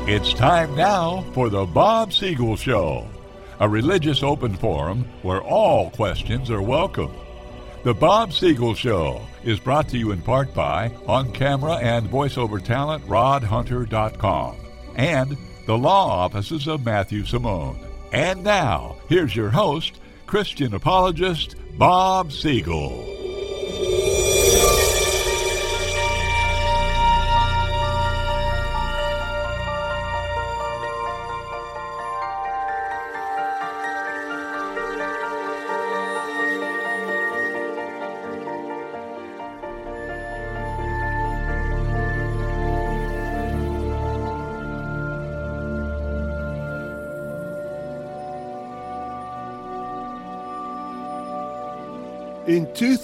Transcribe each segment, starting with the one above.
It's time now for the Bob Siegel Show, a religious open forum where all questions are welcome. The Bob Siegel Show is brought to you in part by on-camera and voiceover talent rodhunter.com and the law offices of Matthew Simone. And now, here's your host, Christian apologist Bob Siegel. In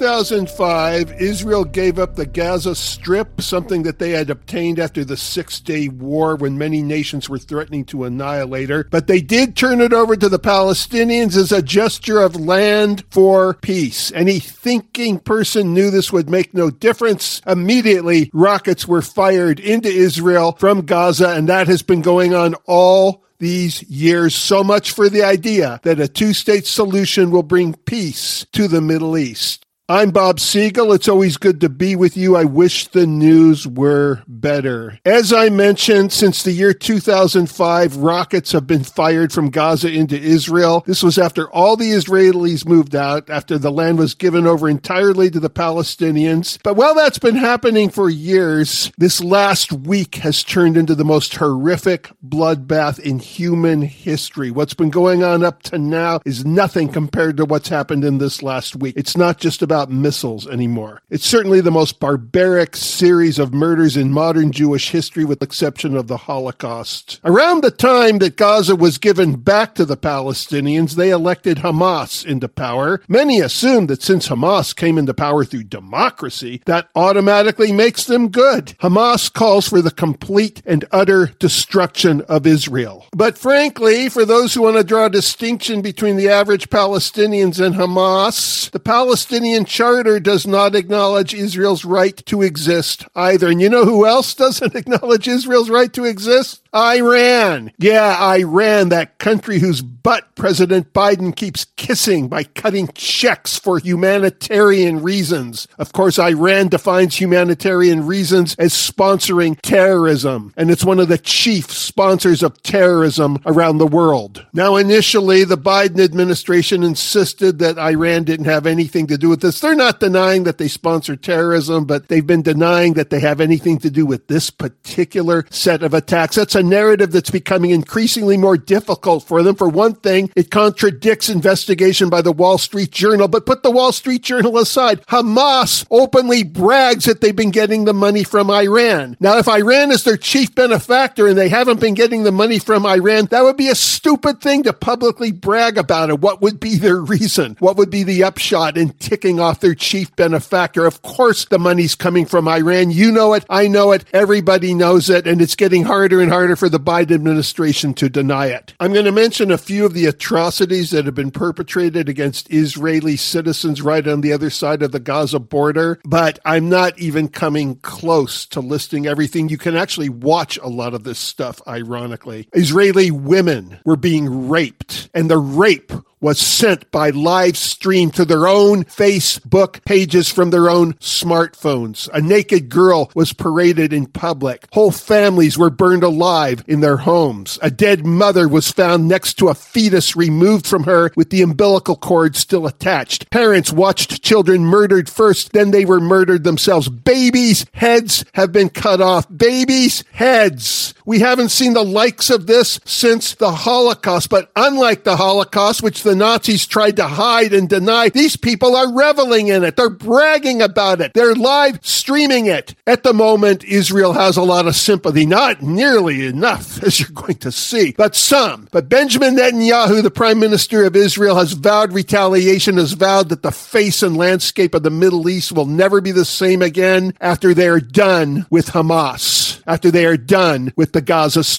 2005, Israel gave up the Gaza Strip, something that they had obtained after the Six-Day War when many nations were threatening to annihilate her. But they did turn it over to the Palestinians as a gesture of land for peace. Any thinking person knew this would make no difference. Immediately, rockets were fired into Israel from Gaza, and that has been going on all these years. So much for the idea that a two-state solution will bring peace to the Middle East. I'm Bob Siegel. It's always good to be with you. I wish the news were better. As I mentioned, since the year 2005, rockets have been fired from Gaza into Israel. This was after all the Israelis moved out, after the land was given over entirely to the Palestinians. But while that's been happening for years, this last week has turned into the most horrific bloodbath in human history. What's been going on up to now is nothing compared to what's happened in this last week. It's not just about missiles anymore. It's certainly the most barbaric series of murders in modern Jewish history, with the exception of the Holocaust. Around the time that Gaza was given back to the Palestinians, they elected Hamas into power. Many assumed that since Hamas came into power through democracy, that automatically makes them good. Hamas calls for the complete and utter destruction of Israel. But frankly, for those who want to draw a distinction between the average Palestinians and Hamas, the Palestinian Charter does not acknowledge Israel's right to exist either. And you know who else doesn't acknowledge Israel's right to exist? Iran. Yeah, Iran, that country whose butt President Biden keeps kissing by cutting checks for humanitarian reasons. Of course, Iran defines humanitarian reasons as sponsoring terrorism, and it's one of the chief sponsors of terrorism around the world. Now, initially, the Biden administration insisted that Iran didn't have anything to do with this. They're not denying that they sponsor terrorism, but they've been denying that they have anything to do with this particular set of attacks. That's a narrative that's becoming increasingly more difficult for them. For one thing, it contradicts investigation by the Wall Street Journal, but put the Wall Street Journal aside. Hamas openly brags that they've been getting the money from Iran. Now, if Iran is their chief benefactor and they haven't been getting the money from Iran, that would be a stupid thing to publicly brag about it. What would be their reason? What would be the upshot in ticking off their chief benefactor? Of course, the money's coming from Iran. You know it. I know it. Everybody knows it. And it's getting harder and harder for the Biden administration to deny it. I'm going to mention a few of the atrocities that have been perpetrated against Israeli citizens right on the other side of the Gaza border, but I'm not even coming close to listing everything. You can actually watch a lot of this stuff, ironically. Israeli women were being raped, and the rape was sent by live stream to their own Facebook pages from their own smartphones. A naked girl was paraded in public. Whole families were burned alive in their homes. A dead mother was found next to a fetus removed from her with the umbilical cord still attached. Parents watched children murdered first, then they were murdered themselves. Babies' heads have been cut off. Babies' heads. We haven't seen the likes of this since the Holocaust, but unlike the Holocaust, which the Nazis tried to hide and deny, these people are reveling in it. They're bragging about it. They're live streaming it. At the moment, Israel has a lot of sympathy. Not nearly enough, as you're going to see, but some. But Benjamin Netanyahu, the Prime Minister of Israel, has vowed retaliation, has vowed that the face and landscape of the Middle East will never be the same again after they are done with Hamas, after they are done with the Gaza Strip.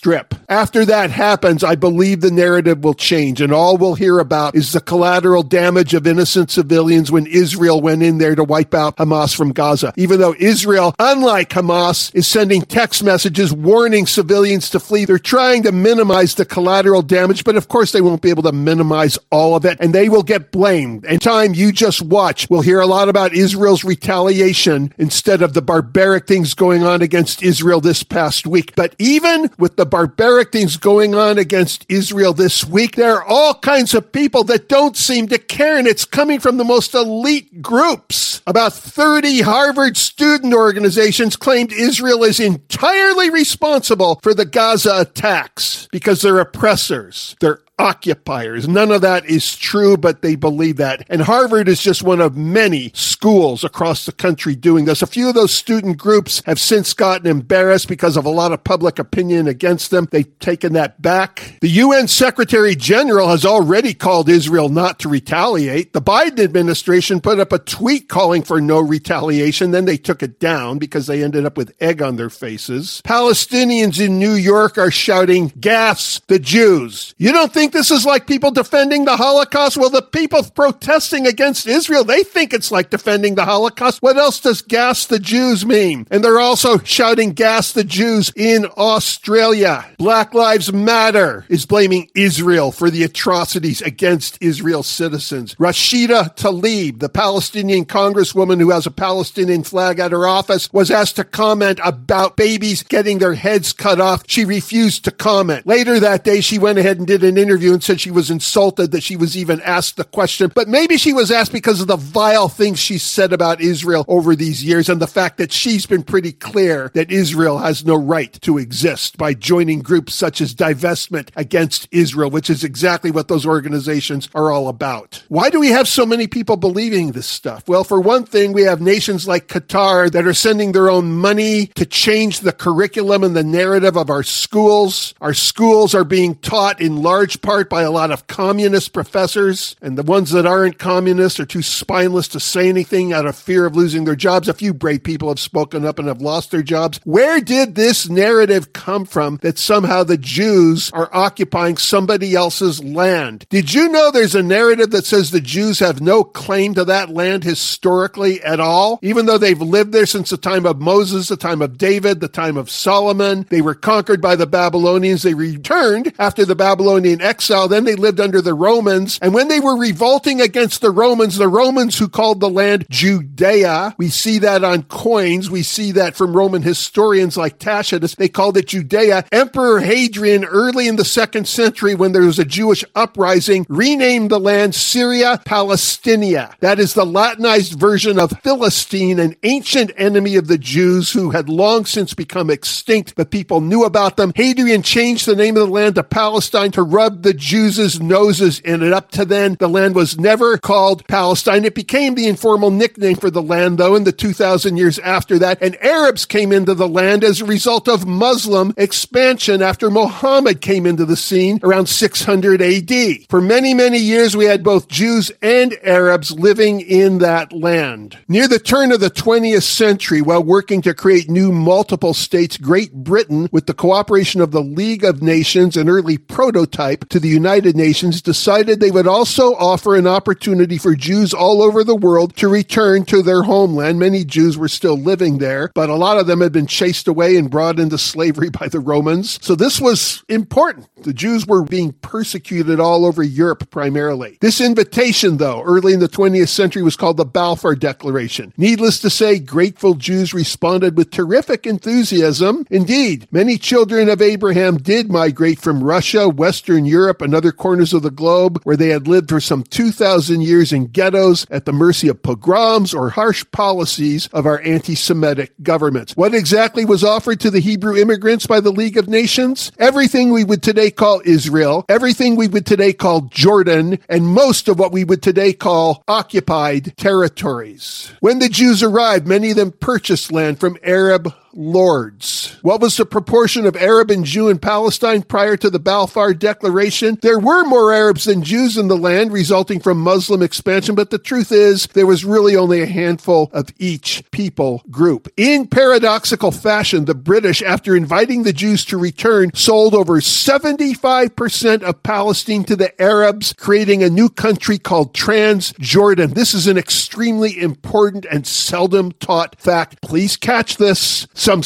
After that happens, I believe the narrative will change, and all we'll hear about is the collateral damage of innocent civilians when Israel went in there to wipe out Hamas from Gaza. Even though Israel, unlike Hamas, is sending text messages warning civilians to flee, they're trying to minimize the collateral damage, but of course they won't be able to minimize all of it, and they will get blamed. And time you just watch, we'll hear a lot about Israel's retaliation instead of the barbaric things going on against Israel this past week. But even with the barbaric things going on against Israel this week, there are all kinds of people that don't seem to care, and it's coming from the most elite groups. About 30 Harvard student organizations claimed Israel is entirely responsible for the Gaza attacks because they're oppressors. They're occupiers. None of that is true, but they believe that. And Harvard is just one of many schools across the country doing this. A few of those student groups have since gotten embarrassed because of a lot of public opinion against them. They've taken that back. The UN Secretary General has already called Israel not to retaliate. The Biden administration put up a tweet calling for no retaliation. Then they took it down because they ended up with egg on their faces. Palestinians in New York are shouting, "Gas the Jews." You don't think this is like people defending the Holocaust? Well, the people protesting against Israel, they think it's like defending the Holocaust. What else does gas the Jews mean? And they're also shouting gas the Jews in Australia. Black Lives Matter is blaming Israel for the atrocities against Israel's citizens. Rashida Tlaib, the Palestinian congresswoman who has a Palestinian flag at her office, was asked to comment about babies getting their heads cut off. She refused to comment. Later that day, she went ahead and did an interview and said she was insulted that she was even asked the question. But maybe she was asked because of the vile things she said about Israel over these years and the fact that she's been pretty clear that Israel has no right to exist by joining groups such as Divestment Against Israel, which is exactly what those organizations are all about. Why do we have so many people believing this stuff? Well, for one thing, we have nations like Qatar that are sending their own money to change the curriculum and the narrative of our schools. Our schools are being taught in large part by a lot of communist professors, and the ones that aren't communists are too spineless to say anything out of fear of losing their jobs. A few brave people have spoken up and have lost their jobs. Where did this narrative come from that somehow the Jews are occupying somebody else's land? Did you know there's a narrative that says the Jews have no claim to that land historically at all? Even though they've lived there since the time of Moses, the time of David, the time of Solomon. They were conquered by the Babylonians. They returned after the Babylonian exile. Then they lived under the Romans. And when they were revolting against the Romans who called the land Judea, we see that on coins. We see that from Roman historians like Tacitus. They called it Judea. Emperor Hadrian, early in the 2nd century, when there was a Jewish uprising, renamed the land Syria Palestinia. That is the Latinized version of Philistine, an ancient enemy of the Jews who had long since become extinct, but people knew about them. Hadrian changed the name of the land to Palestine to rub the Jews' noses in it. Up to then, the land was never called Palestine. It became the informal nickname for the land, though, in the 2,000 years after that. And Arabs came into the land as a result of Muslim expansion after Muhammad came into the scene around 600 AD. For many, many years, we had both Jews and Arabs living in that land. Near the turn of the 20th century, while working to create new multiple states, Great Britain, with the cooperation of the League of Nations, an early prototype to the United Nations, decided they would also offer an opportunity for Jews all over the world to return to their homeland. Many Jews were still living there, but a lot of them had been chased away and brought into slavery by the Romans. So this was important. The Jews were being persecuted all over Europe primarily. This invitation, though, early in the 20th century was called the Balfour Declaration. Needless to say, grateful Jews responded with terrific enthusiasm. Indeed, many children of Abraham did migrate from Russia, Western Europe, and other corners of the globe where they had lived for some 2,000 years in ghettos at the mercy of pogroms or harsh policies of our anti-Semitic governments. What exactly was offered to the Hebrew immigrants by the League of Nations? Everything we would today call Israel, everything we would today call Jordan, and most of what we would today call occupied territories. When the Jews arrived, many of them purchased land from Arab lords. What was the proportion of Arab and Jew in Palestine prior to the Balfour Declaration? There were more Arabs than Jews in the land, resulting from Muslim expansion, but the truth is there was really only a handful of each people group. In paradoxical fashion, the British, after inviting the Jews to return, sold over 75% of Palestine to the Arabs, creating a new country called Transjordan. This is an extremely important and seldom taught fact. Please catch this. Some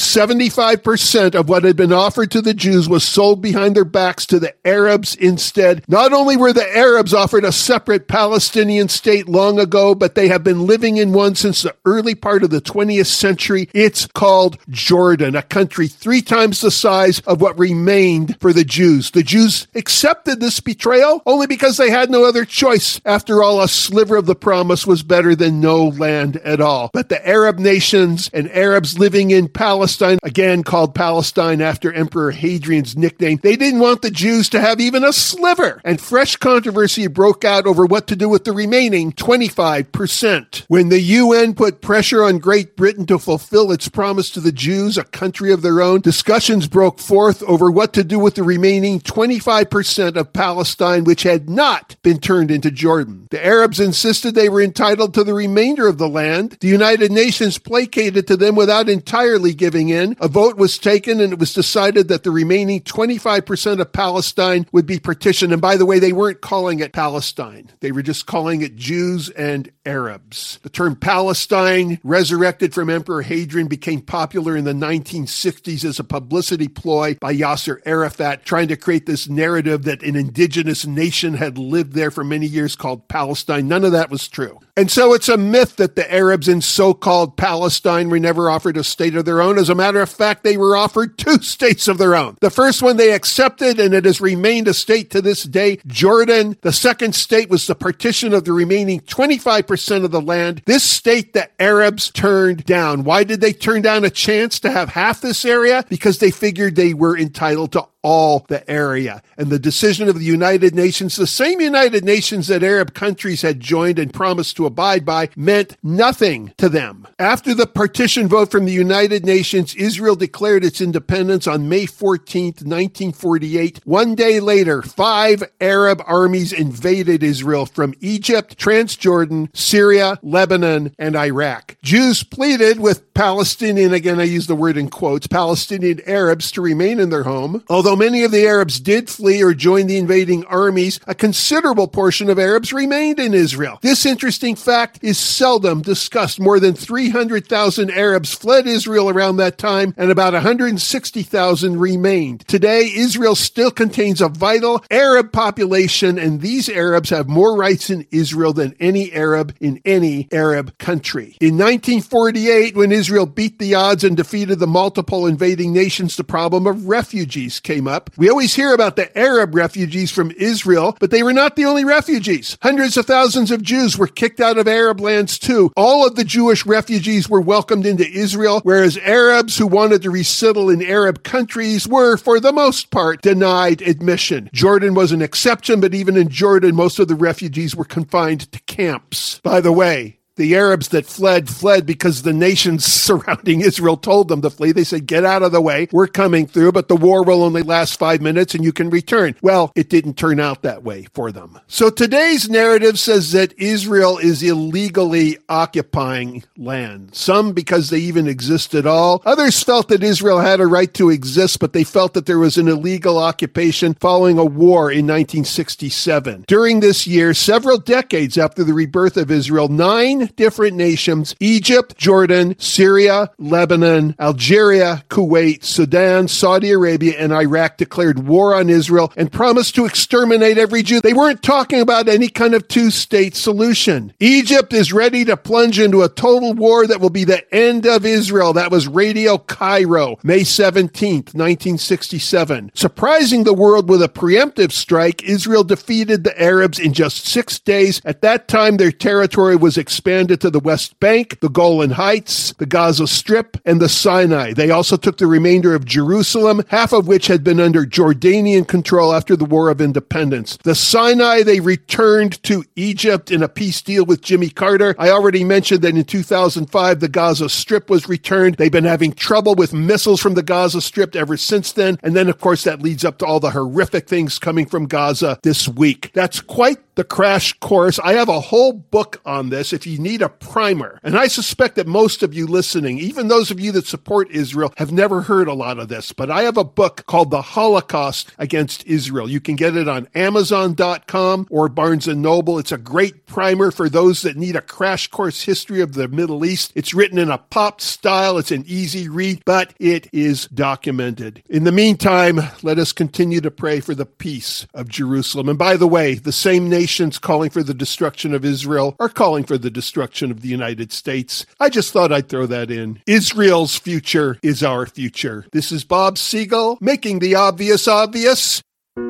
75% of what had been offered to the Jews was sold behind their backs to the Arabs instead. Not only were the Arabs offered a separate Palestinian state long ago, but they have been living in one since the early part of the 20th century. It's called Jordan, a country 3 times the size of what remained for the Jews. The Jews accepted this betrayal only because they had no other choice. After all, a sliver of the promise was better than no land at all. But the Arab nations and Arabs living in Palestine, again called Palestine after Emperor Hadrian's nickname, they didn't want the Jews to have even a sliver. And fresh controversy broke out over what to do with the remaining 25%. When the UN put pressure on Great Britain to fulfill its promise to the Jews, a country of their own, discussions broke forth over what to do with the remaining 25% of Palestine, which had not been turned into Jordan. The Arabs insisted they were entitled to the remainder of the land. The United Nations placated to them without entirely giving in. A vote was taken, and it was decided that the remaining 25% of Palestine would be partitioned. And by the way, they weren't calling it Palestine. They were just calling it Jews and Arabs. The term Palestine, resurrected from Emperor Hadrian, became popular in the 1960s as a publicity ploy by Yasser Arafat, trying to create this narrative that an indigenous nation had lived there for many years called Palestine. None of that was true. And so it's a myth that the Arabs in so-called Palestine were never offered a state of their own. As a matter of fact, they were offered 2 states of their own. The first one they accepted, and it has remained a state to this day, Jordan. The second state was the partition of the remaining 25% of the land. This state the Arabs turned down. Why did they turn down a chance to have half this area? Because they figured they were entitled to all the area. And the decision of the United Nations, the same United Nations that Arab countries had joined and promised to abide by, meant nothing to them. After the partition vote from the United Nations, Israel declared its independence on May 14th, 1948. 1 day later, 5 Arab armies invaded Israel from Egypt, Transjordan, Syria, Lebanon, and Iraq. Jews pleaded with Palestinian, again I use the word in quotes, Palestinian Arabs to remain in their home. Although many of the Arabs did flee or join the invading armies, a considerable portion of Arabs remained in Israel. This interesting fact is seldom discussed. More than 300,000 Arabs fled Israel around that time, and about 160,000 remained. Today, Israel still contains a vital Arab population, and these Arabs have more rights in Israel than any Arab in any Arab country. In 1948, when Israel beat the odds and defeated the multiple invading nations, the problem of refugees came up. We always hear about the Arab refugees from Israel, but they were not the only refugees. Hundreds of thousands of Jews were kicked out of Arab lands too. All of the Jewish refugees were welcomed into Israel, whereas Arabs who wanted to resettle in Arab countries were, for the most part, denied admission. Jordan was an exception, but even in Jordan, most of the refugees were confined to camps. By the way, the Arabs that fled because the nations surrounding Israel told them to flee. They said, get out of the way. We're coming through, but the war will only last 5 minutes and you can return. Well, it didn't turn out that way for them. So today's narrative says that Israel is illegally occupying land. Some because they even exist at all. Others felt that Israel had a right to exist, but they felt that there was an illegal occupation following a war in 1967. During this year, several decades after the rebirth of Israel, 9 different nations, Egypt, Jordan, Syria, Lebanon, Algeria, Kuwait, Sudan, Saudi Arabia, and Iraq declared war on Israel and promised to exterminate every Jew. They weren't talking about any kind of 2-state solution. Egypt is ready to plunge into a total war that will be the end of Israel. That was Radio Cairo, May 17th, 1967. Surprising the world with a preemptive strike, Israel defeated the Arabs in just 6 days. At that time, their territory was expanded expanded to the West Bank, the Golan Heights, the Gaza Strip, and the Sinai. They also took the remainder of Jerusalem, half of which had been under Jordanian control after the War of Independence. The Sinai, they returned to Egypt in a peace deal with Jimmy Carter. I already mentioned that in 2005, the Gaza Strip was returned. They've been having trouble with missiles from the Gaza Strip ever since then. And then, of course, that leads up to all the horrific things coming from Gaza this week. That's quite the crash course. I have a whole book on this if you need a primer. And I suspect that most of you listening, even those of you that support Israel, have never heard a lot of this. But I have a book called The Holocaust Against Israel. You can get it on Amazon.com or Barnes & Noble. It's a great primer for those that need a crash course history of the Middle East. It's written in a pop style. It's an easy read, but it is documented. In the meantime, let us continue to pray for the peace of Jerusalem. And by the way, the same nations calling for the destruction of Israel are calling for the destruction of the United States. I just thought I'd throw that in. Israel's future is our future. This is Bob Siegel, making the obvious obvious.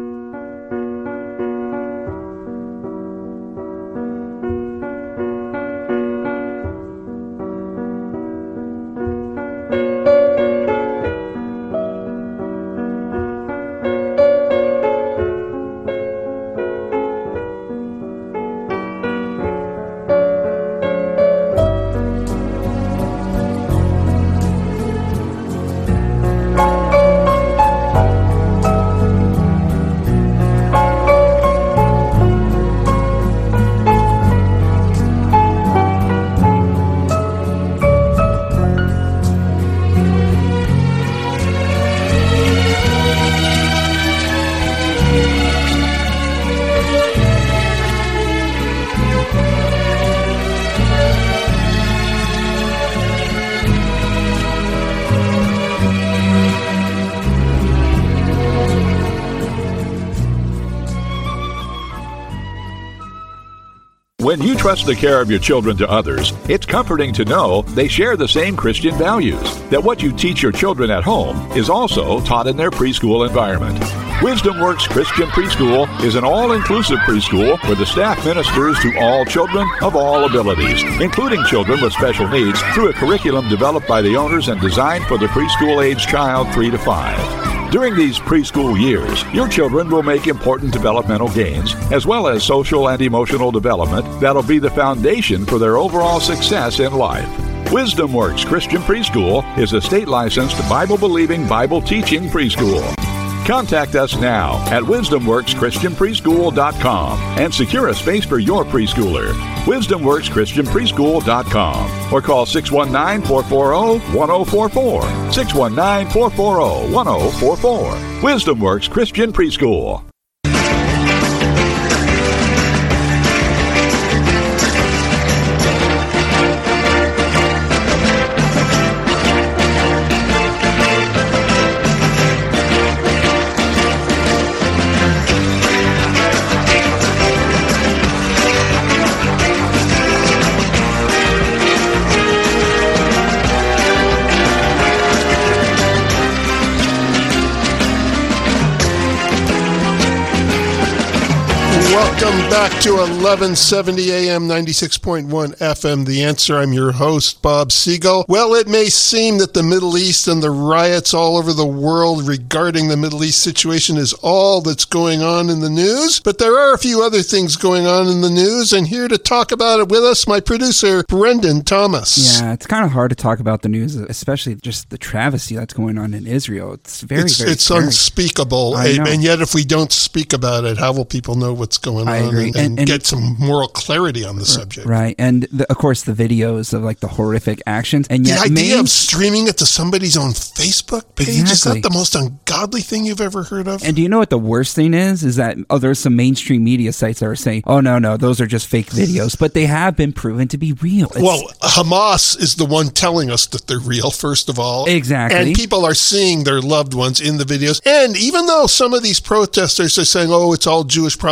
When you trust the care of your children to others, it's comforting to know they share the same Christian values, that what you teach your children at home is also taught in their preschool environment. Wisdom Works Christian Preschool is an all-inclusive preschool where the staff ministers to all children of all abilities, including children with special needs, through a curriculum developed by the owners and designed for the preschool-age child 3 to 5. During these preschool years, your children will make important developmental gains, as well as social and emotional development that'll be the foundation for their overall success in life. Wisdom Works Christian Preschool is a state-licensed, Bible-believing, Bible-teaching preschool. Contact us now at wisdomworkschristianpreschool.com and secure a space for your preschooler. wisdomworkschristianpreschool.com or call 619-440-1044. 619-440-1044. Wisdom Works Christian Preschool. Welcome back to 1170 AM, 96.1 FM. The Answer. I'm your host, Bob Siegel. Well, it may seem that the Middle East and the riots all over the world regarding the Middle East situation is all that's going on in the news, but there are a few other things going on in the news, and here to talk about it with us, my producer, Brendan Thomas. Yeah, it's kind of hard to talk about the news, especially just the travesty that's going on in Israel. It's very scary. Unspeakable, and yet if we don't speak about it, how will people know what's going on? I agree. And get some moral clarity on the subject. Right. And of course the videos of like the horrific actions. And yet the idea of streaming it to somebody's own Facebook page, is that the most ungodly thing you've ever heard of? And do you know what the worst thing is that there's some mainstream media sites that are saying, oh no, those are just fake videos, but they have been proven to be real. Well, Hamas is the one telling us that they're real, first of all. Exactly. And people are seeing their loved ones in the videos. And even though some of these protesters are saying, oh, it's all Jewish propaganda,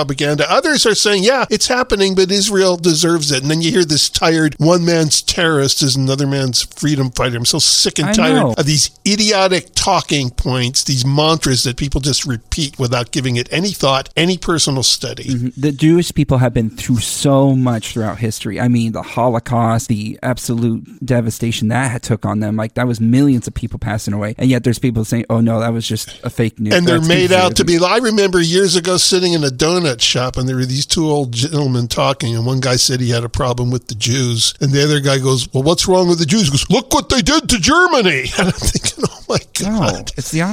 Others are saying, yeah, it's happening, but Israel deserves it. And then you hear this tired, one man's terrorist is another man's freedom fighter. I'm so sick and tired of these idiotic talking points, these mantras that people just repeat without giving it any thought, any personal study. Mm-hmm. The Jewish people have been through so much throughout history. I mean, the Holocaust, the absolute devastation that took on them, like that was millions of people passing away. And yet there's people saying, oh no, that was just a fake news. And they're made out to be. I remember years ago sitting in a donut shop and there were these two old gentlemen talking, and one guy said he had a problem with the Jews. And the other guy goes, well, what's wrong with the Jews? He goes, look what they did to Germany. And I'm thinking, oh my God. No, it's the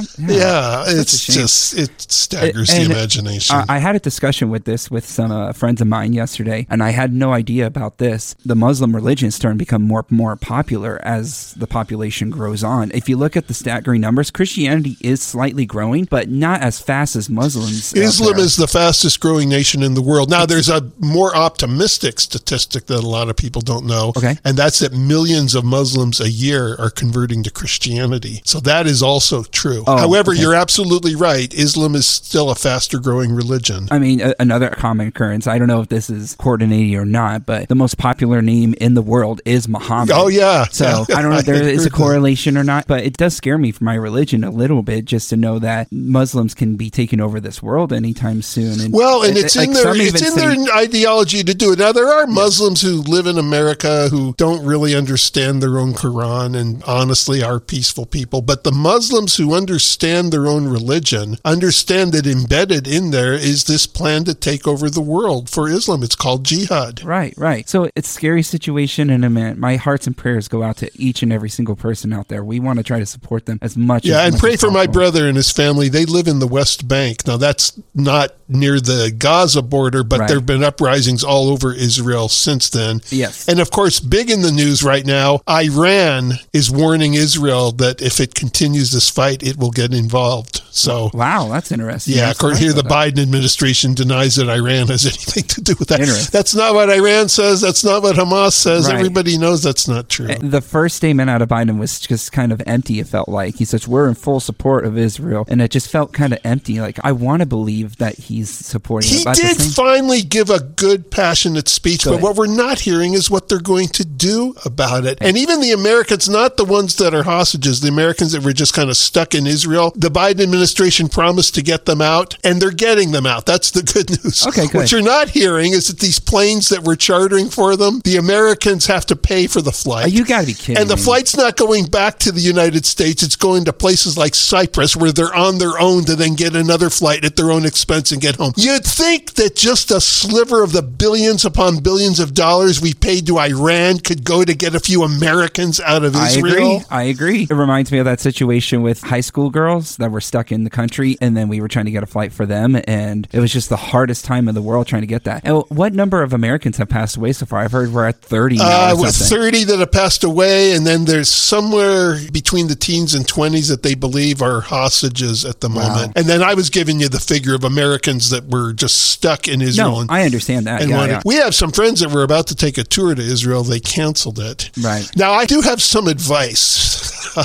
it's just, it staggers the imagination. I had a discussion with some friends of mine yesterday, and I had no idea about this. The Muslim religion is starting to become more popular as the population grows on. If you look at the staggering numbers, Christianity is slightly growing, but not as fast as Muslims. Islam is the fastest growing nation in the world. Now, there's a more optimistic statistic that a lot of people don't know, and that's that millions of Muslims a year are converting to Christianity. So that is also true. However, you're absolutely right. Islam is still a faster growing religion. I mean, another common occurrence, I don't know if this is coordinated or not, but the most popular name in the world is Muhammad. Oh, yeah. So I don't know if there is a correlation or not, but it does scare me for my religion a little bit just to know that Muslims can be taking over this world anytime soon. And it's in their ideology to do it. Now, there are Muslims who live in America who don't really understand their own Quran and honestly are peaceful people. But the Muslims who understand their own religion understand that embedded in there is this plan to take over the world for Islam. It's called jihad. Right. So it's a scary situation, and my hearts and prayers go out to each and every single person out there. We want to try to support them as much as and pray as for possible. My brother and his family. They live in the West Bank. Now, that's not near the Gaza border, but there have been uprisings all over Israel since then. Yes. And of course, big in the news right now, Iran is warning Israel that if it continues this fight, it will get involved. So, wow, that's interesting. Yeah, according here, the Biden administration denies that Iran has anything to do with that. That's not what Iran says. That's not what Hamas says. Right. Everybody knows that's not true. The first statement out of Biden was just kind of empty, it felt like. He says, we're in full support of Israel. And it just felt kind of empty. Like, I want to believe that he's supporting it. He did finally give a good, passionate speech, but what we're not hearing is what they're going to do about it. And even the Americans, not the ones that are hostages, the Americans that were just kind of stuck in Israel, the Biden administration promised to get them out, and they're getting them out. That's the good news. Okay, good. What you're not hearing is that these planes that we're chartering for them, the Americans have to pay for the flight. Oh, you got to be kidding And the flight's not going back to the United States. It's going to places like Cyprus where they're on their own to then get another flight at their own expense and get home. You'd think that just a sliver of the billions upon billions of dollars we paid to Iran could go to get a few Americans out of Israel. I agree. It reminds me of that situation with high school girls that were stuck in the country, and then we were trying to get a flight for them, and it was just the hardest time in the world trying to get that. And what number of Americans have passed away so far? I've heard we're at 30 now. With 30 that have passed away, and then there's somewhere between the teens and 20s that they believe are hostages at the moment. Wow. And then I was giving you the figure of Americans that were just stuck in Israel. No, I understand that. We have some friends that were about to take a tour to Israel. They canceled it. Right. Now, I do have some advice.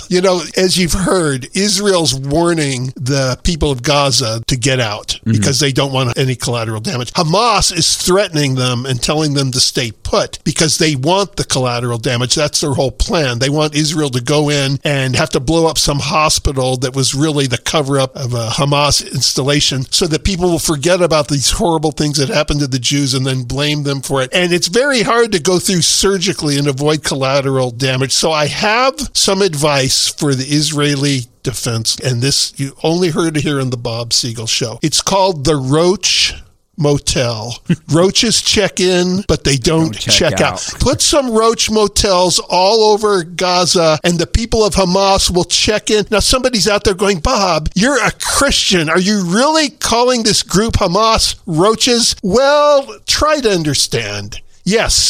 As you've heard, Israel's warning the people of Gaza to get out because they don't want any collateral damage. Hamas is threatening them and telling them to stay put because they want the collateral damage. That's their whole plan. They want Israel to go in and have to blow up some hospital that was really the cover-up of a Hamas installation so that people will forget about these horrible things that happened to the Jews and then blame them for it. And it's very hard to go through surgically and avoid collateral damage. So I have some advice for the Israeli defense, and this you only heard it here on the Bob Siegel Show. It's called the Roach Motel. Roaches check in, but they don't check out. Put some roach motels all over Gaza, and the people of Hamas will check in. Now, somebody's out there going, Bob, you're a Christian. Are you really calling this group Hamas roaches? Well, try to understand. Yes,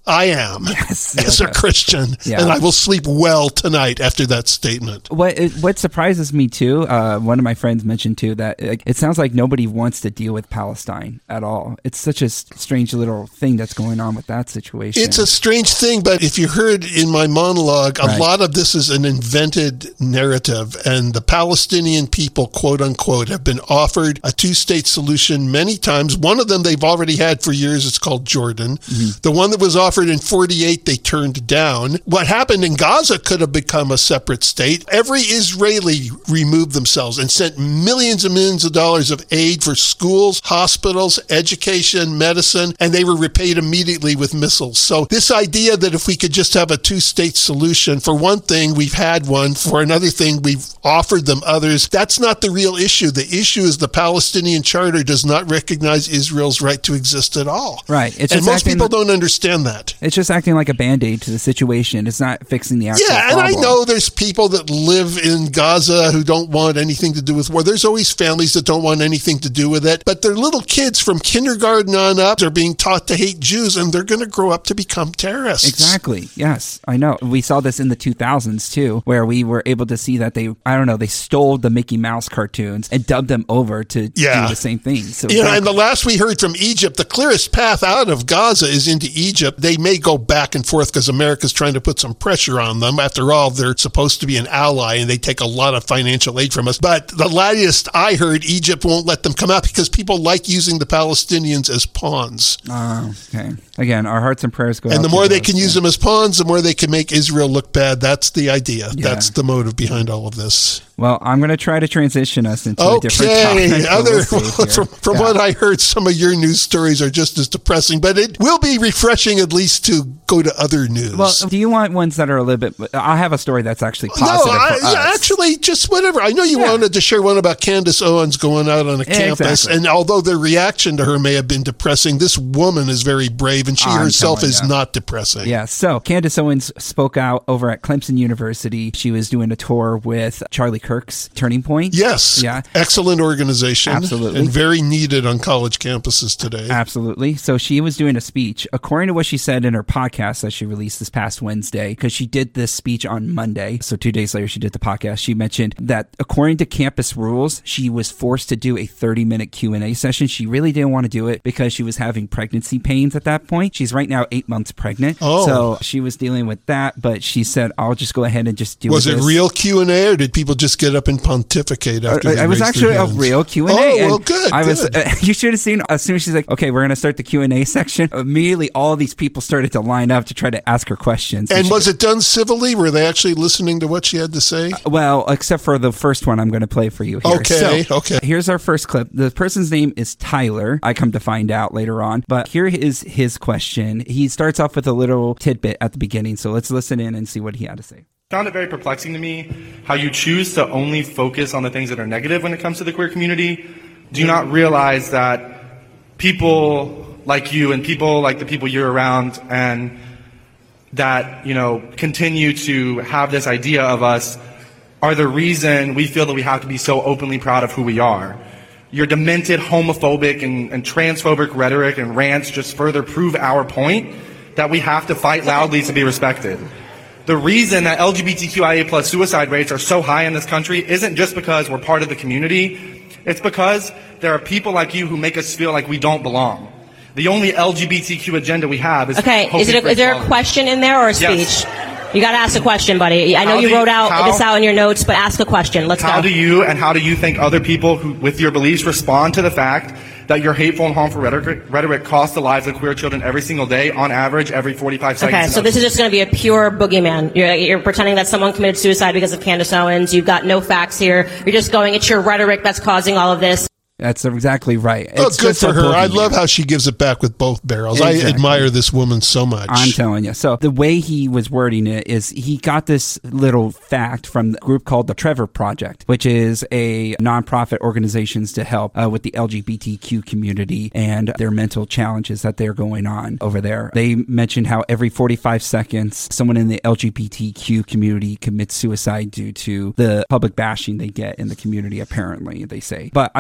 I am, as a Christian, and I will sleep well tonight after that statement. What surprises me too, one of my friends mentioned too, that it sounds like nobody wants to deal with Palestine at all. It's such a strange little thing that's going on with that situation. It's a strange thing, but if you heard in my monologue, a lot of this is an invented narrative, and the Palestinian people, quote unquote, have been offered a two-state solution many times. One of them they've already had for years. It's called Jordan. Mm-hmm. The one that was offered in 48, they turned down. What happened in Gaza could have become a separate state. Every Israeli removed themselves and sent millions and millions of dollars of aid for schools, hospitals, education, medicine, and they were repaid immediately with missiles. So this idea that if we could just have a two-state solution, for one thing, we've had one. For another thing, we've offered them others. That's not the real issue. The issue is the Palestinian Charter does not recognize Israel's right to exist at all. Right. And most people don't understand that. It's just acting like a Band-Aid to the situation. It's not fixing the actual problem. I know there's people that live in Gaza who don't want anything to do with war. There's always families that don't want anything to do with it. But their little kids from kindergarten on up are being taught to hate Jews, and they're going to grow up to become terrorists. Exactly. Yes, I know. We saw this in the 2000s, too, where we were able to see that they stole the Mickey Mouse cartoons and dubbed them over to do the same thing. So and the last we heard from Egypt, the clearest path out of Gaza is into Egypt. They may go back and forth because America's trying to put some pressure on them. After all, they're supposed to be an ally, and they take a lot of financial aid from us. But the latest I heard, Egypt won't let them come out because people like using the Palestinians as pawns. Oh, okay. Again, our hearts and prayers go out. And the more they can use them as pawns, the more they can make Israel look bad. That's the idea. Yeah. That's the motive behind all of this. Well, I'm going to try to transition us into a different topic. From what I heard, some of your news stories are just as depressing, but it will be refreshing at least to go to other news. Well, do you want ones that are a little bit... I have a story that's actually positive for us. Actually, just whatever. I know you wanted to share one about Candace Owens going out on a campus, and although their reaction to her may have been depressing, this woman is very brave, and she herself is not depressing. Yeah, so Candace Owens spoke out over at Clemson University. She was doing a tour with Charlie Kirk's Turning Point. Yes. Yeah. Excellent organization. Absolutely. And very needed on college campuses today. Absolutely. So she was doing a speech. According to what she said in her podcast that she released this past Wednesday, because she did this speech on Monday, so 2 days later she did the podcast, she mentioned that according to campus rules, she was forced to do a 30-minute Q&A session. She really didn't want to do it because she was having pregnancy pains at that point. She's right now 8 months pregnant. Oh. So she was dealing with that, but she said, I'll just go ahead and just do it. Was it real Q&A, or did people just get up and pontificate after they It was actually a real Q&A. Oh, well, good. You should have seen, as soon as she's like, okay, we're going to start the Q&A section, immediately all these people started to line up to try to ask her questions. And was it done civilly? Were they actually listening to what she had to say? Well, except for the first one I'm going to play for you here. Okay. Here's our first clip. The person's name is Tyler. I come to find out later on. But here is his question. He starts off with a little tidbit at the beginning. So let's listen in and see what he had to say. Found it very perplexing to me how you choose to only focus on the things that are negative when it comes to the queer community. Do you not realize that people like you and people like the people you're around and that, continue to have this idea of us are the reason we feel that we have to be so openly proud of who we are. Your demented homophobic and transphobic rhetoric and rants just further prove our point that we have to fight loudly to be respected. The reason that LGBTQIA plus suicide rates are so high in this country isn't just because we're part of the community. It's because there are people like you who make us feel like we don't belong. The only LGBTQ agenda we have is... Okay, is there a question in there or a speech? Yes. You got to ask a question, buddy. I know you wrote this out in your notes, but ask a question. Let's go. How do you think other people who, with your beliefs, respond to the fact that your hateful and harmful rhetoric costs the lives of queer children every single day, on average, every 45 seconds? Okay, so this is just going to be a pure boogeyman. You're pretending that someone committed suicide because of Candace Owens. You've got no facts here. You're just going, it's your rhetoric that's causing all of this. That's exactly right. It's good for her. I love how she gives it back with both barrels. Exactly. I admire this woman so much. I'm telling you. So the way he was wording it is he got this little fact from the group called the Trevor Project, which is a nonprofit organizations to help with the LGBTQ community and their mental challenges that they're going on over there. They mentioned how every 45 seconds, someone in the LGBTQ community commits suicide due to the public bashing they get in the community, apparently, they say. But I do want to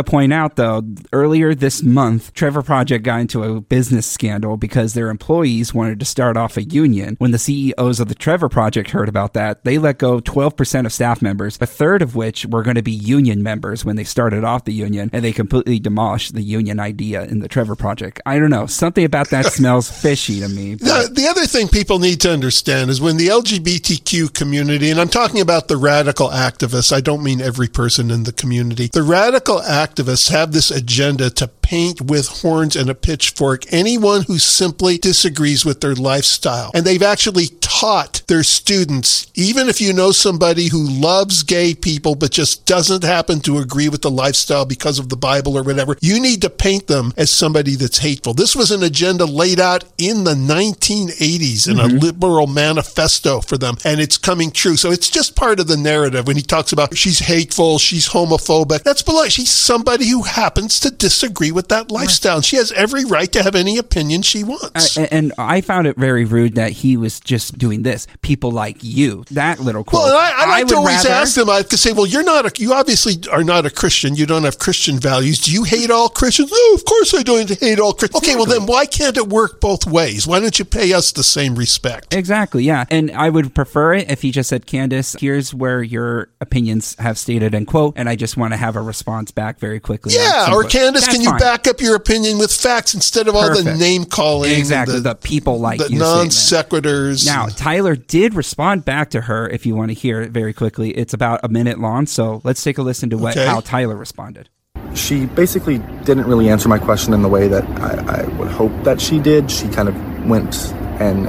point out, though, earlier this month, Trevor Project got into a business scandal because their employees wanted to start off a union. When the CEOs of the Trevor Project heard about that, they let go 12% of staff members, a third of which were going to be union members when they started off the union, and they completely demolished the union idea in the Trevor Project. I don't know. Something about that smells fishy to me. The other thing people need to understand is when the LGBTQ community, and I'm talking about the radical activists, I don't mean every person in the community, the radical activists have this agenda to paint with horns and a pitchfork anyone who simply disagrees with their lifestyle. And they've actually taught their students, even if you know somebody who loves gay people but just doesn't happen to agree with the lifestyle because of the Bible or whatever, you need to paint them as somebody that's hateful. This was an agenda laid out in the 1980s in a liberal manifesto for them, and it's coming true. So it's just part of the narrative when he talks about she's hateful, she's homophobic. That's below. She's somebody who happens to disagree with that lifestyle. She has every right to have any opinion she wants. And I found it very rude that he was just doing this. People like you. That little quote. Well, I like to always ask them, I could say, well, you obviously are not a Christian. You don't have Christian values. Do you hate all Christians? No, of course I don't hate all Christians. Okay, well then why can't it work both ways? Why don't you pay us the same respect? Exactly, yeah. And I would prefer it if he just said, Candace, here's where your opinions have stated, end quote, and I just want to have a response back very quickly. Yeah, or Candace, can you back up your opinion with facts instead of all the name calling? Exactly, the people like the you non sequiturs. Now, Tyler did respond back to her, if you want to hear it very quickly. It's about a minute long, so let's take a listen to how Tyler responded. She basically didn't really answer my question in the way that I would hope that she did. She kind of went and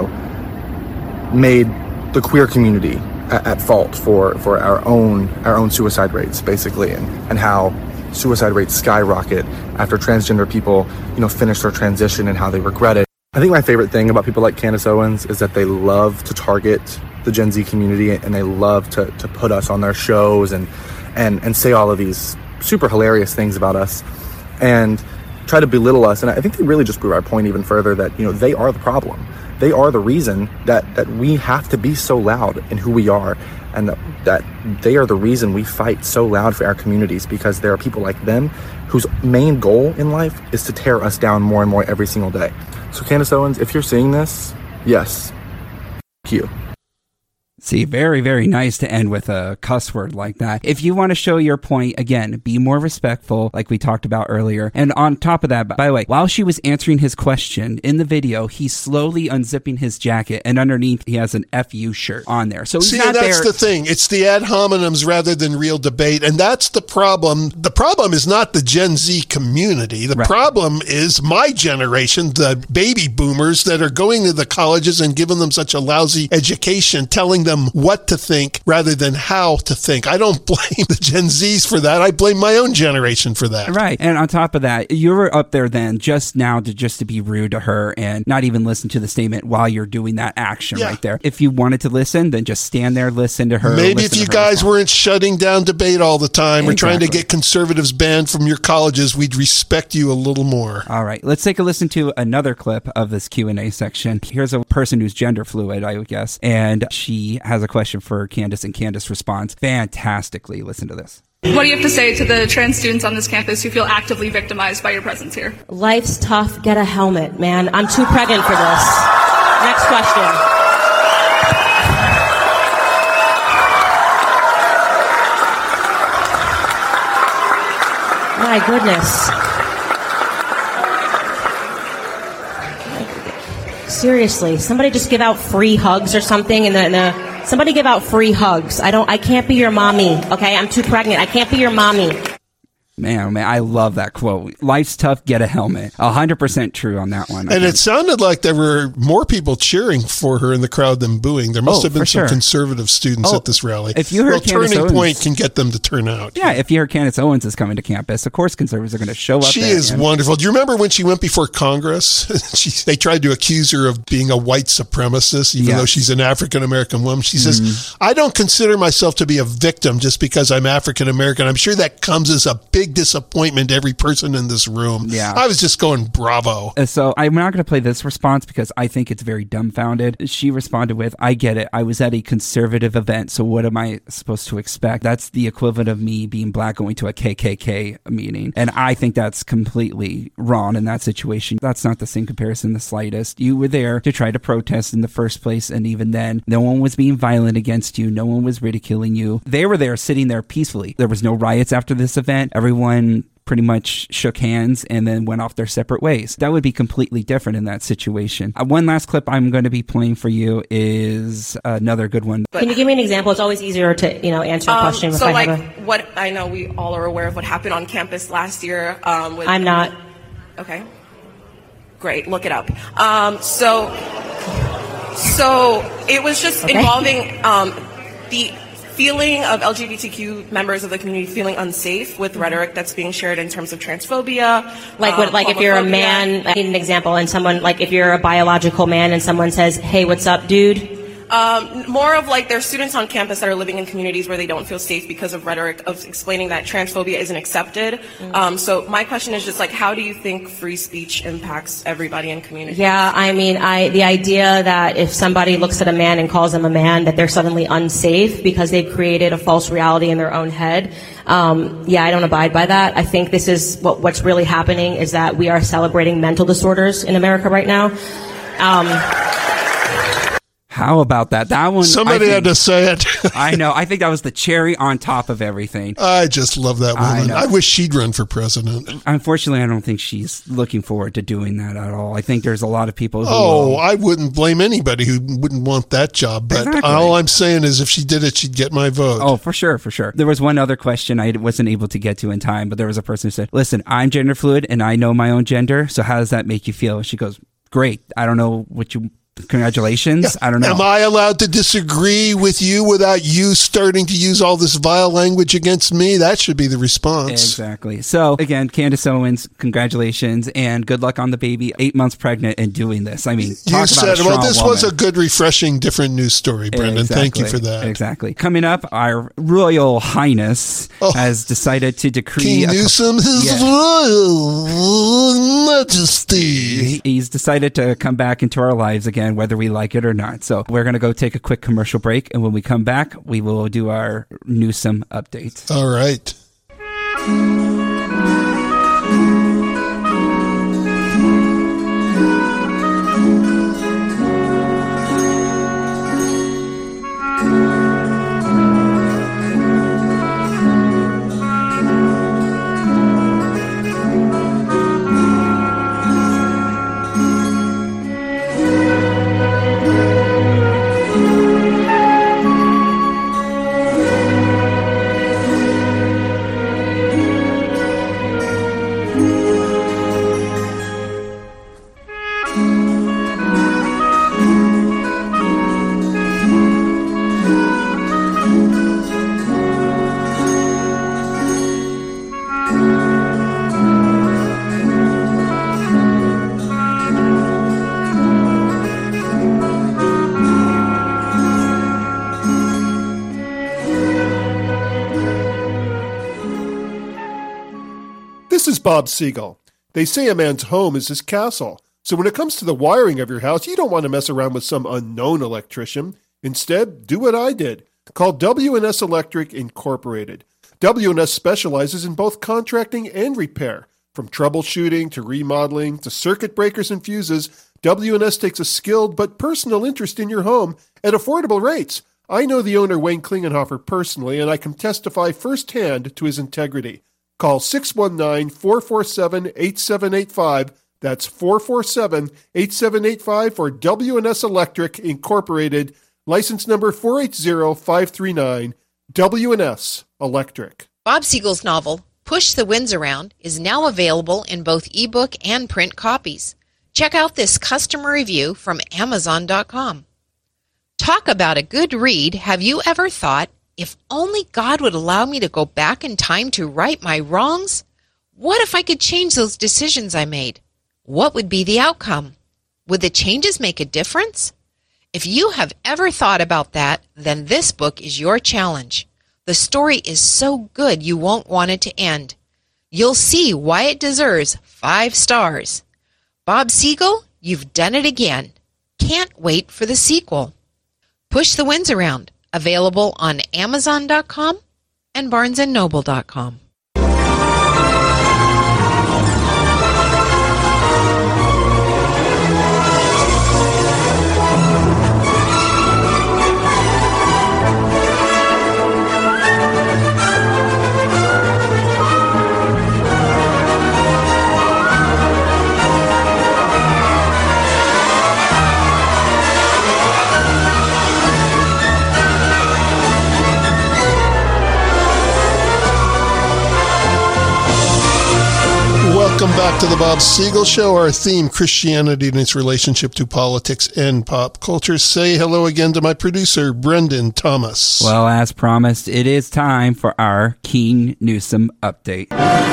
made the queer community at fault for our own suicide rates, basically, and how suicide rates skyrocket after transgender people, finish their transition and how they regret it. I think my favorite thing about people like Candace Owens is that they love to target the Gen Z community, and they love to put us on their shows and say all of these super hilarious things about us and try to belittle us. And I think they really just prove our point even further that, they are the problem. They are the reason that we have to be so loud in who we are, and that they are the reason we fight so loud for our communities, because there are people like them whose main goal in life is to tear us down more and more every single day. So Candace Owens, if you're seeing this, yes, thank you. See, very, very nice to end with a cuss word like that. If you want to show your point, again, be more respectful, like we talked about earlier. And on top of that, by the way, while she was answering his question in the video, he's slowly unzipping his jacket, and underneath he has an FU shirt on there. So he's not there. That's the thing. It's the ad hominems rather than real debate. And that's the problem. The problem is not the Gen Z community. The problem is my generation, the baby boomers that are going to the colleges and giving them such a lousy education, telling them what to think rather than how to think. I don't blame the Gen Zs for that. I blame my own generation for that. Right. And on top of that, you were up there then just now to be rude to her and not even listen to the statement while you're doing that action right there. If you wanted to listen, then just stand there, listen to her. Maybe if you guys weren't shutting down debate all the time or trying to get conservatives banned from your colleges, we'd respect you a little more. All right. Let's take a listen to another clip of this Q&A section. Here's a person who's gender fluid, I would guess, and she has a question for Candace, and Candace responds fantastically. Listen to this. What do you have to say to the trans students on this campus who feel actively victimized by your presence here? Life's tough. Get a helmet, man. I'm too pregnant for this. Next question. My goodness. Seriously, somebody just give out free hugs or something, and somebody give out free hugs. I can't be your mommy, okay? I'm too pregnant. I can't be your mommy. Man, I love that quote. Life's tough, get a helmet. 100% true on that one. And it sounded like there were more people cheering for her in the crowd than booing. There must have been some conservative students at this rally. If you heard Turning Point can get them to turn out. Yeah, if you heard Candace Owens is coming to campus, of course conservatives are going to show up. She is wonderful. Do you remember when she went before Congress? They tried to accuse her of being a white supremacist, even though she's an African-American woman. She says, I don't consider myself to be a victim just because I'm African-American. I'm sure that comes as a big big disappointment to every person in this room. Yeah. I was just going, bravo. So I'm not going to play this response because I think it's very dumbfounded. She responded with, I get it. I was at a conservative event, so what am I supposed to expect? That's the equivalent of me being black going to a KKK meeting. And I think that's completely wrong in that situation. That's not the same comparison in the slightest. You were there to try to protest in the first place, and even then, no one was being violent against you. No one was ridiculing you. They were there sitting there peacefully. There was no riots after this event. Everyone pretty much shook hands and then went off their separate ways. That would be completely different in that situation. One last clip I'm going to be playing for you is another good one. Can you give me an example? It's always easier to, answer a question. So, what I know we all are aware of what happened on campus last year. I'm not. Okay. Great. Look it up. So it was just involving the feeling of LGBTQ members of the community feeling unsafe with rhetoric that's being shared in terms of transphobia. If you're a man, I need an example, and someone, if you're a biological man and someone says, hey, what's up, dude? More of there's students on campus that are living in communities where they don't feel safe because of rhetoric of explaining that transphobia isn't accepted. So my question is just how do you think free speech impacts everybody in communities? Yeah, the idea that if somebody looks at a man and calls him a man, that they're suddenly unsafe because they've created a false reality in their own head. I don't abide by that. I think this is what's really happening is that we are celebrating mental disorders in America right now. How about that? That one. Somebody had to say it. I know. I think that was the cherry on top of everything. I just love that woman. I wish she'd run for president. Unfortunately, I don't think she's looking forward to doing that at all. I think there's a lot of people who... I wouldn't blame anybody who wouldn't want that job. But all I'm saying is if she did it, she'd get my vote. Oh, for sure, for sure. There was one other question I wasn't able to get to in time, but there was a person who said, listen, I'm gender fluid and I know my own gender, so how does that make you feel? She goes, great. I don't know what you... Congratulations. Yeah. I don't know. Am I allowed to disagree with you without you starting to use all this vile language against me? That should be the response. Exactly. So again, Candace Owens, congratulations and good luck on the baby. 8 months pregnant and doing this. I mean, you said, this was a good, refreshing, different news story, Brendan. Exactly. Thank you for that. Exactly. Coming up, our Royal Highness has decided to decree King Newsom, His Royal Majesty. He's decided to come back into our lives again, whether we like it or not. So we're going to go take a quick commercial break, and when we come back, we will do our Newsom update. All right. This is Bob Siegel. They say a man's home is his castle. So when it comes to the wiring of your house, you don't want to mess around with some unknown electrician. Instead, do what I did. Call W&S Electric Incorporated. W&S specializes in both contracting and repair. From troubleshooting to remodeling to circuit breakers and fuses, W&S takes a skilled but personal interest in your home at affordable rates. I know the owner, Wayne Klingenhofer, personally, and I can testify firsthand to his integrity. Call 619-447-8785. That's 447-8785 for W&S Electric Incorporated. License number 480539. W&S Electric. Bob Siegel's novel, Push the Winds Around, is now available in both ebook and print copies. Check out this customer review from Amazon.com. Talk about a good read. Have you ever thought, if only God would allow me to go back in time to right my wrongs? What if I could change those decisions I made? What would be the outcome? Would the changes make a difference? If you have ever thought about that, then this book is your challenge. The story is so good you won't want it to end. You'll see why it deserves 5 stars. Bob Siegel, you've done it again. Can't wait for the sequel. Push the Winds Around, available on Amazon.com and BarnesandNoble.com. Welcome back to the Bob Siegel Show. Our theme, Christianity and its relationship to politics and pop culture. Say hello again to my producer, Brendan Thomas. Well, as promised, it is time for our King Newsom update.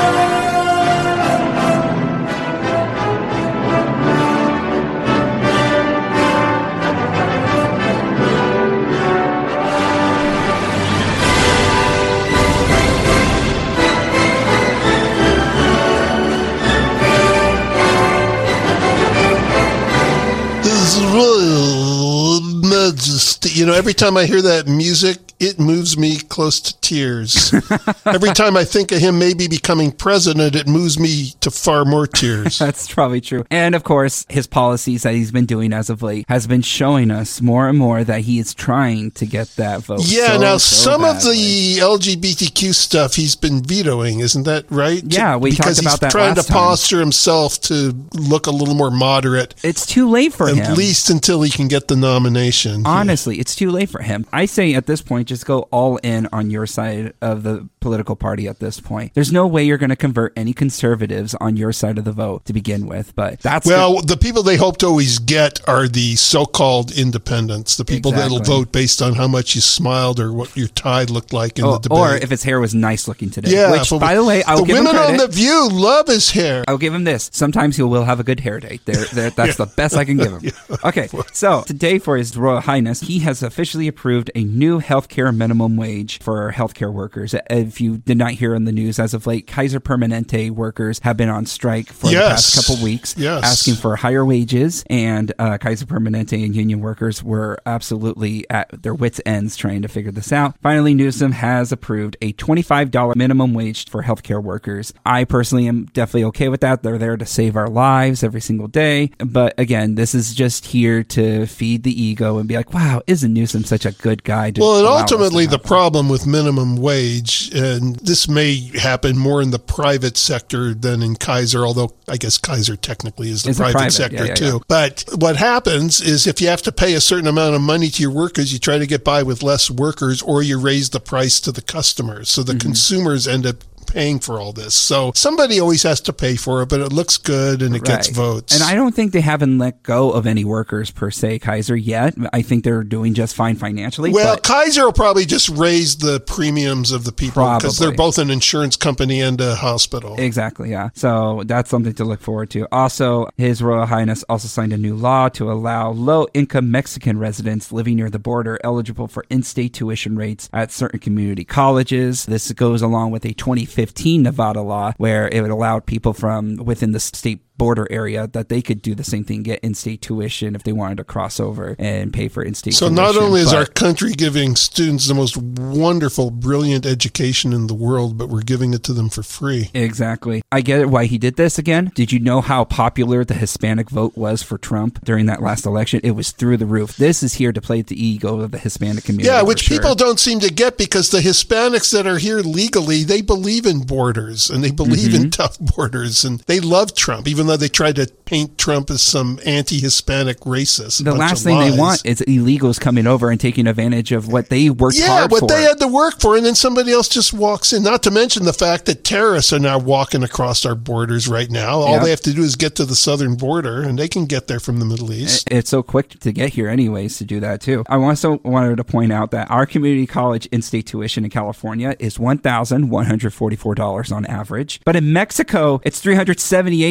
Royal Majesty. You know, every time I hear that music, it moves me close to tears. Every time I think of him maybe becoming president, it moves me to far more tears. That's probably true. And of course, his policies that he's been doing as of late has been showing us more and more that he is trying to get that vote. Yeah, some badly. Of the LGBTQ stuff he's been vetoing, isn't that right? Yeah, we talked about that last time. Because he's trying to posture himself to look a little more moderate. It's too late for him. At least until he can get the nomination. Honestly, it's too late for him. I say at this point, just go all in on your side of the political party at this point. There's no way you're going to convert any conservatives on your side of the vote to begin with, but that's... Well, the people they hope to always get are the so-called independents, the people that'll vote based on how much you smiled or what your tie looked like in the debate. Or if his hair was nice looking today. Yeah, which, by the way, I'll give him credit. The women on The View love his hair. I'll give him this. Sometimes he will have a good hair day. That's the best I can give him. Okay, so today for His Royal Highness, he has officially approved a new healthcare minimum wage for healthcare workers. If you did not hear in the news, as of late, Kaiser Permanente workers have been on strike for the past couple weeks, asking for higher wages, and Kaiser Permanente and union workers were absolutely at their wits' ends trying to figure this out. Finally, Newsom has approved a $25 minimum wage for healthcare workers. I personally am definitely okay with that. They're there to save our lives every single day. But again, this is just here to feed the ego and be like, wow, isn't Newsom such a good guy? Well, and ultimately the problem with minimum wage, and this may happen more in the private sector than in Kaiser, although I guess Kaiser technically is the private sector too. But what happens is if you have to pay a certain amount of money to your workers, you try to get by with less workers, or you raise the price to the customers. So the consumers end up paying for all this. So somebody always has to pay for it, but it looks good and it gets votes. And I don't think they haven't let go of any workers per se, Kaiser, yet. I think they're doing just fine financially. Well, Kaiser will probably just raise the premiums of the people because they're both an insurance company and a hospital. Exactly, yeah. So that's something to look forward to. Also, His Royal Highness also signed a new law to allow low-income Mexican residents living near the border eligible for in-state tuition rates at certain community colleges. This goes along with a 2015 Nevada law where it would allow people from within the state border area that they could do the same thing, get in-state tuition if they wanted to cross over and pay for in-state tuition. So not only is our country giving students the most wonderful, brilliant education in the world, but we're giving it to them for free. Exactly. I get it why he did this again. Did you know how popular the Hispanic vote was for Trump during that last election? It was through the roof. This is here to play at the ego of the Hispanic community. Yeah, which people don't seem to get because the Hispanics that are here legally, they believe in borders and they believe in tough borders and they love Trump, even though they try to paint Trump as some anti-Hispanic racist. The last thing they want is illegals coming over and taking advantage of what they worked hard for. Yeah, what they had to work for, and then somebody else just walks in. Not to mention the fact that terrorists are now walking across our borders right now. All they have to do is get to the southern border, and they can get there from the Middle East. It's so quick to get here anyways to do that, too. I also wanted to point out that our community college in-state tuition in California is $1,144 on average. But in Mexico, it's $378 to $800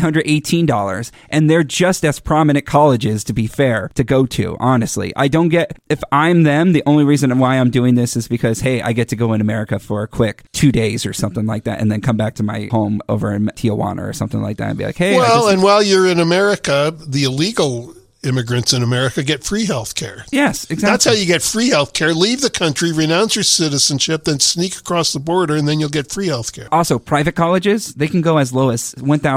$918. And they're just as prominent colleges, to be fair, to go to, honestly. I don't get, if I'm them, the only reason why I'm doing this is because, hey, I get to go in America for a quick 2 days or something like that, and then come back to my home over in Tijuana or something like that and be like, hey. Well, and while you're in America, the illegal immigrants in America get free health care. Yes, exactly. That's how you get free health care. Leave the country, renounce your citizenship, then sneak across the border, and then you'll get free health care. Also, private colleges, they can go as low as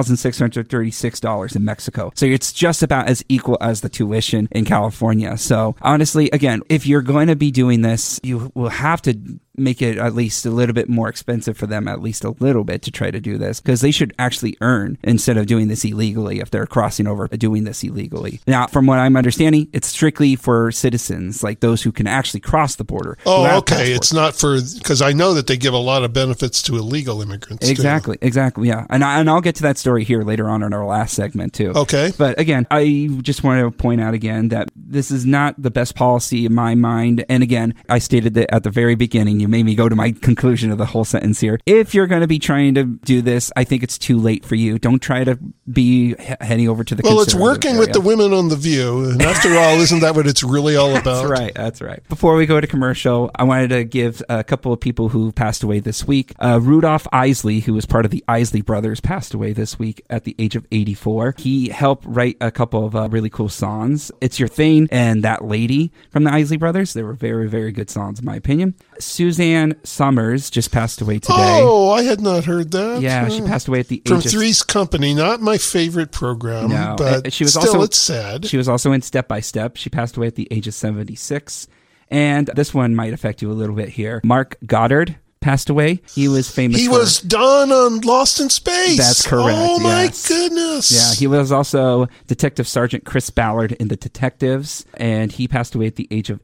$1,636 in Mexico. So it's just about as equal as the tuition in California. So honestly, again, if you're going to be doing this, you will have to make it at least a little bit more expensive for them, at least a little bit, to try to do this, because they should actually earn instead of doing this illegally if they're crossing over doing this illegally. Now, from what I'm understanding, it's strictly for citizens, like those who can actually cross the border. Oh, okay. Passports. It's not for, because I know that they give a lot of benefits to illegal immigrants. Exactly, yeah. And I'll get to that story here later on in our last segment too. Okay. But again, I just want to point out again that this is not the best policy in my mind. And again, I stated that at the very beginning. You made me go to my conclusion of the whole sentence here. If you're going to be trying to do this, I think it's too late for you. Don't try to be heading over to the Well, it's working with the women on The View. And after all, isn't that what it's really all about? That's right. Before we go to commercial, I wanted to give a couple of people who passed away this week. Rudolph Isley, who was part of the Isley Brothers, passed away this week at the age of 84. He helped write a couple of really cool songs. It's Your Thing and That Lady from the Isley Brothers. They were very, very good songs, in my opinion. Suzanne Summers just passed away today. Oh, I had not heard that. Yeah, she passed away at the age from of... Three's Company, not my favorite program, no, but she was still, also, it's sad. She was also in Step by Step. She passed away at the age of 76. And this one might affect you a little bit here. Mark Goddard passed away. He was famous He was Don on Lost in Space. That's correct. Oh, my yes. goodness. Yeah, he was also Detective Sergeant Chris Ballard in The Detectives, and he passed away at the age of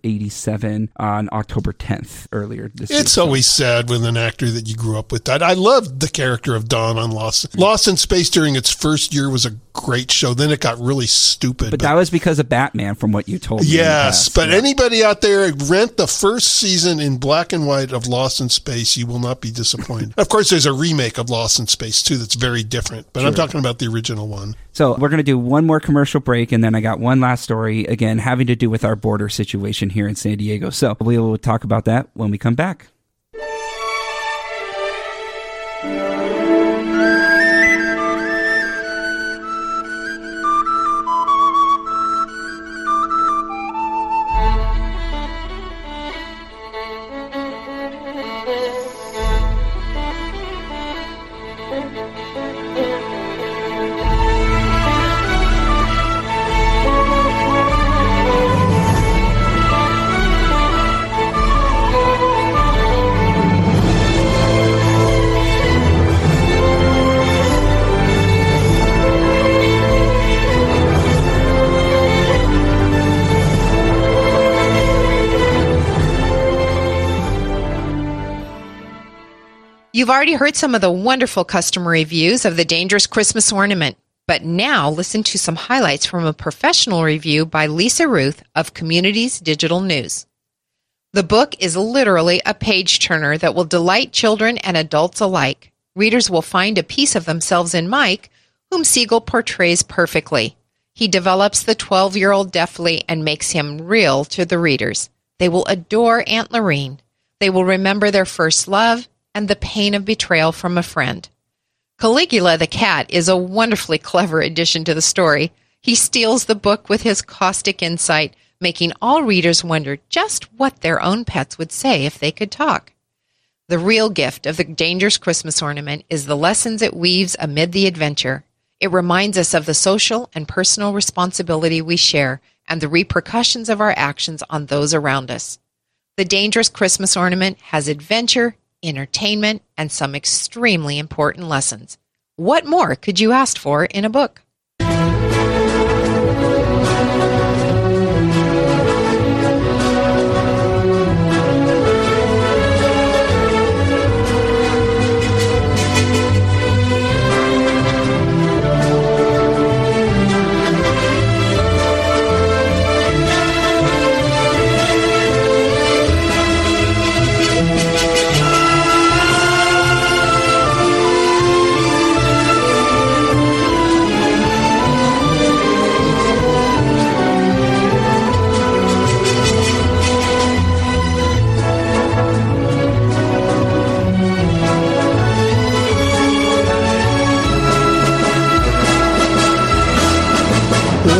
87 on October 10th earlier this year. It's always sad when an actor that you grew up with died. I loved the character of Don on Lost. Lost in Space during its first year was a great show. Then it got really stupid. But that was because of Batman, from what you told me. Yes, but anybody out there, rent the first season in black and white of Lost in Space. You will not be disappointed. Of course, there's a remake of Lost in Space, too, that's very different. But I'm talking about the original one. So we're going to do one more commercial break, and then I got one last story, again, having to do with our border situation here in San Diego. So we will talk about that when we come back. You've already heard some of the wonderful customer reviews of the Dangerous Christmas Ornament, but now listen to some highlights from a professional review by Lisa Ruth of Communities Digital News. The book is literally a page-turner that will delight children and adults alike. Readers will find a piece of themselves in Mike, whom Siegel portrays perfectly. He develops the 12-year-old deftly and makes him real to the readers. They will adore Aunt Lorene. They will remember their first love and the pain of betrayal from a friend. Caligula the cat is a wonderfully clever addition to the story. He steals the book with his caustic insight, making all readers wonder just what their own pets would say if they could talk. The real gift of the Dangerous Christmas Ornament is the lessons it weaves amid the adventure. It reminds us of the social and personal responsibility we share and the repercussions of our actions on those around us. The Dangerous Christmas Ornament has adventure, entertainment, and some extremely important lessons. What more could you ask for in a book?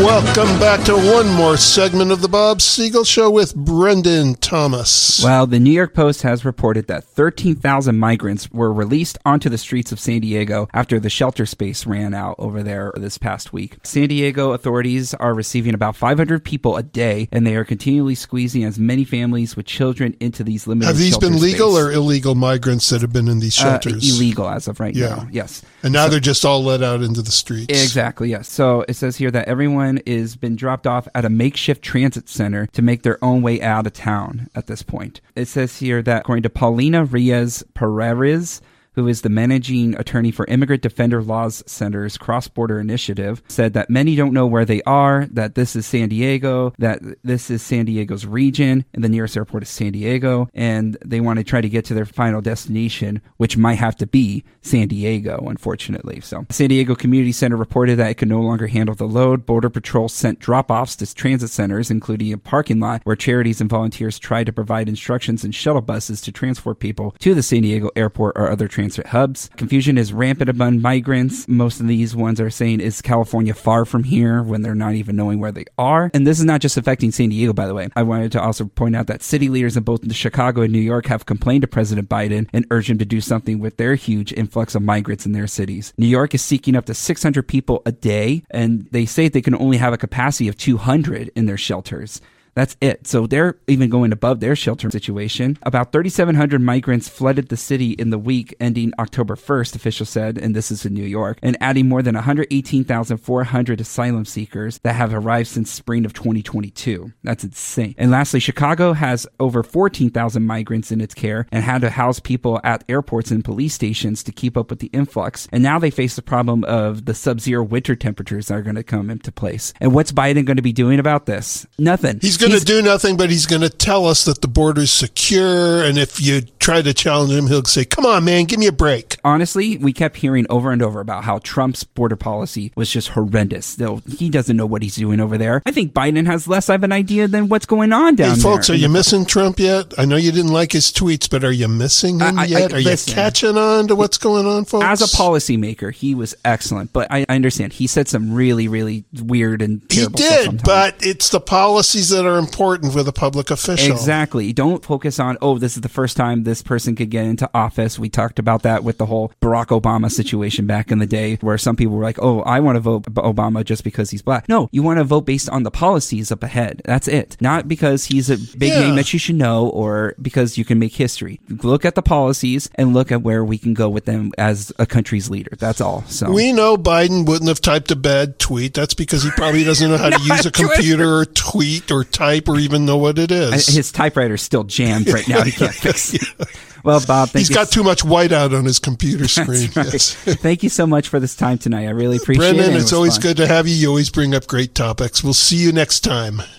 Welcome back to one more segment of the Bob Siegel Show with Brendan Thomas. Well, the New York Post has reported that 13,000 migrants were released onto the streets of San Diego after the shelter space ran out over there this past week. San Diego authorities are receiving about 500 people a day, and they are continually squeezing as many families with children into these limited Have these shelter been legal space. or illegal migrants that have been in these shelters? Illegal as of right now, yes. And now they're just all let out into the streets. Exactly, yes. So it says here that everyone is been dropped off at a makeshift transit center to make their own way out of town at this point. It says here that according to Paulina Reyes-Perez, who is the managing attorney for Immigrant Defender Law Center's cross-border initiative, said that many don't know where they are, that this is San Diego, that this is San Diego's region, and the nearest airport is San Diego, and they want to try to get to their final destination, which might have to be San Diego, unfortunately. So, the San Diego Community Center reported that it could no longer handle the load. Border Patrol sent drop-offs to transit centers, including a parking lot where charities and volunteers tried to provide instructions and shuttle buses to transport people to the San Diego airport or other transit hubs. Confusion is rampant among migrants. Most of these ones are saying, is California far from here, when they're not even knowing where they are? And this is not just affecting San Diego, by the way. I wanted to also point out that city leaders in both Chicago and New York have complained to President Biden and urged him to do something with their huge influx of migrants in their cities. New York is seeking up to 600 people a day, and they say they can only have a capacity of 200 in their shelters. That's it. So they're even going above their shelter situation. About 3,700 migrants flooded the city in the week ending October 1st, officials said, and this is in New York, and adding more than 118,400 asylum seekers that have arrived since spring of 2022. That's insane. And lastly, Chicago has over 14,000 migrants in its care and had to house people at airports and police stations to keep up with the influx. And now they face the problem of the sub-zero winter temperatures that are going to come into place. And what's Biden going to be doing about this? Nothing. He's going to do nothing, but he's going to tell us that the border's secure, and if you try to challenge him, he'll say, come on, man, give me a break. Honestly, we kept hearing over and over about how Trump's border policy was just horrendous. Though he doesn't know what he's doing over there. I think Biden has less of an idea than what's going on down there. Hey, folks, are you missing Trump yet? I know you didn't like his tweets, but are you missing him yet? Are you catching on to what's going on, folks? As a policymaker, he was excellent, but I understand. He said some really, really weird and terrible stuff sometimes. But it's the policies that are important with a public official. Exactly. Don't focus on, this is the first time this person could get into office. We talked about that with the whole Barack Obama situation back in the day, where some people were like, I want to vote Obama just because he's black. No, you want to vote based on the policies up ahead. That's it. Not because he's a big name that you should know or because you can make history. Look at the policies and look at where we can go with them as a country's leader. That's all. So we know Biden wouldn't have typed a bad tweet. That's because he probably doesn't know how to use a computer or tweet or type or even know what it is. His typewriter's still jammed right now. He can't fix it. Well, Bob, he's got too much whiteout on his computer screen. Right. Yes. Thank you so much for this time tonight. I really appreciate it. Brendan, it's always good to have you. You always bring up great topics. We'll see you next time.